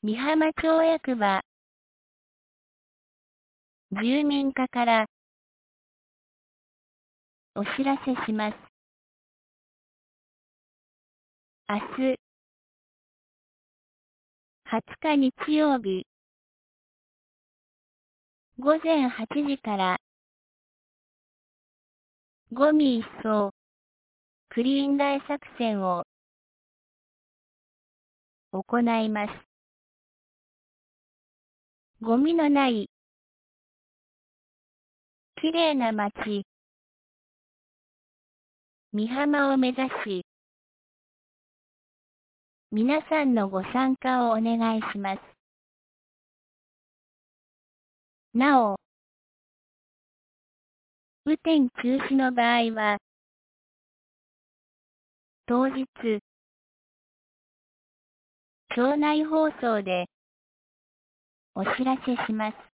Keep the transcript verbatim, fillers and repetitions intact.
美浜町役場住民課からお知らせします。明日はつか日曜日ごぜんはちじからゴミ一掃クリーン大作戦を行います。ゴミのないきれいな街美浜を目指し、皆さんのご参加をお願いします。なお、雨天中止の場合は、当日、町内放送でお知らせします。